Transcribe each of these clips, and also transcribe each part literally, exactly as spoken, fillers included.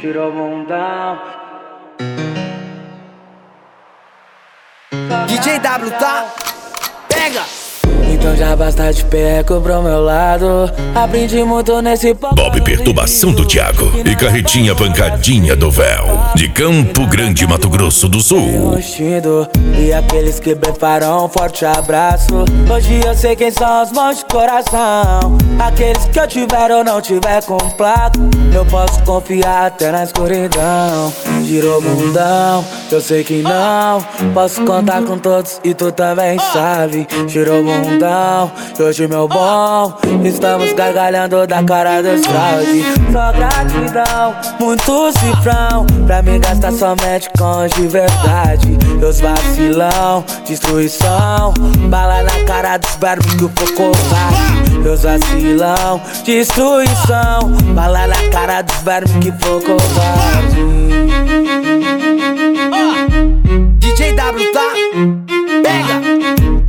tirou bundão. D J W, tá? Pega! Então já basta de perco pro meu lado. Aprendi muito nesse pop. Bob Perturbação do Thiago e Carretinha Pancadinha do Véu, de Campo Grande, Mato Grosso do Sul. E aqueles que blefaram, um forte abraço. Hoje eu sei quem são os mãos de coração. Aqueles que eu tiver ou não tiver com placa, eu posso confiar até na escuridão. Girou mundão, eu sei que não. Posso contar com todos e tu também sabe. Girou mundão, hoje meu bom. Estamos gargalhando da cara dos fraude. Só gratidão, muito cifrão. Pra me gastar somente com os de verdade. Meus vacilão, destruição. Bala na cara dos barbos que o foco vai. Meus vacilão, destruição. Bala na cara dos barbos que foco vai. D J W, tá? Pega!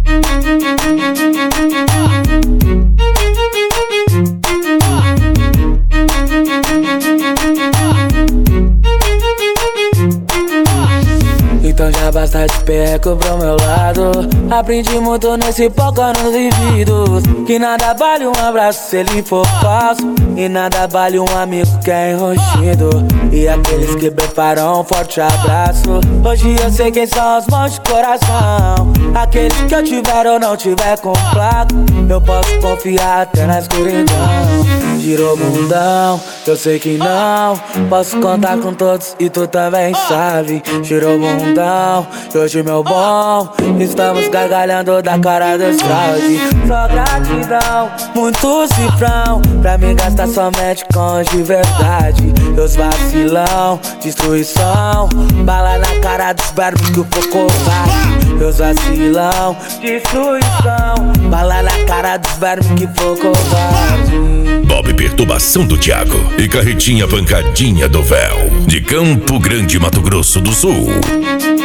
Então já basta de perco pro meu lado. Aprendi muito nesse pouco nos vividos. Que nada vale um abraço se ele for falso. E nada vale um amigo que é enroxido. E aqueles que blefaram, um forte abraço. Hoje eu sei quem são os mãos de coração. Aqueles que eu tiver ou não tiver com placa, eu posso confiar até na escuridão. Girou mundão, eu sei que não. Posso contar com todos e tu também sabe. Girou mundão, hoje meu bom. Estamos gargalhando da cara dos fraude. Só gratidão, muito cifrão. Pra me gastar somente com os de verdade. Meus vacilão, destruição. Bala na cara dos barbos que o foco vai. Meus vacilão, destruição. Bala na cara dos barbos que foco vai. Bob Perturbação do Thiago e Carretinha Pancadinha do Véu, de Campo Grande, Mato Grosso do Sul.